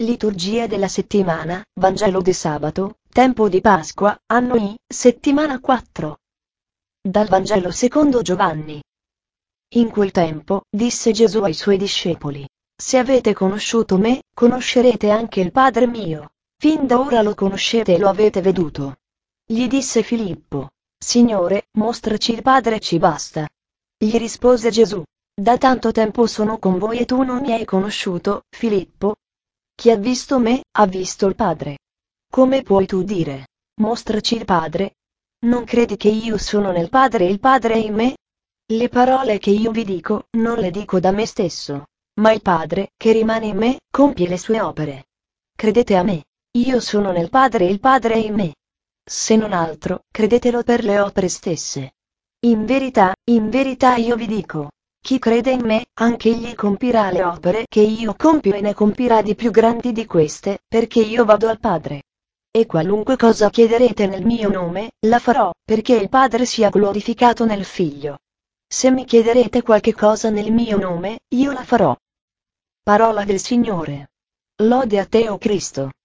Liturgia della settimana, Vangelo di sabato, tempo di Pasqua, anno I, settimana 4. Dal Vangelo secondo Giovanni. In quel tempo, disse Gesù ai suoi discepoli: Se avete conosciuto me, conoscerete anche il Padre mio. Fin da ora lo conoscete e lo avete veduto. Gli disse Filippo: Signore, mostraci il Padre e ci basta. Gli rispose Gesù: Da tanto tempo sono con voi e tu non mi hai conosciuto, Filippo? Chi ha visto me, ha visto il Padre. Come puoi tu dire: Mostraci il Padre? Non credi che io sono nel Padre e il Padre è in me? Le parole che io vi dico, non le dico da me stesso, ma il Padre, che rimane in me, compie le sue opere. Credete a me. Io sono nel Padre e il Padre è in me. Se non altro, credetelo per le opere stesse. In verità io vi dico: chi crede in me, anche egli compirà le opere che io compio e ne compirà di più grandi di queste, perché io vado al Padre. E qualunque cosa chiederete nel mio nome, la farò, perché il Padre sia glorificato nel Figlio. Se mi chiederete qualche cosa nel mio nome, io la farò. Parola del Signore. Lode a te, o Cristo.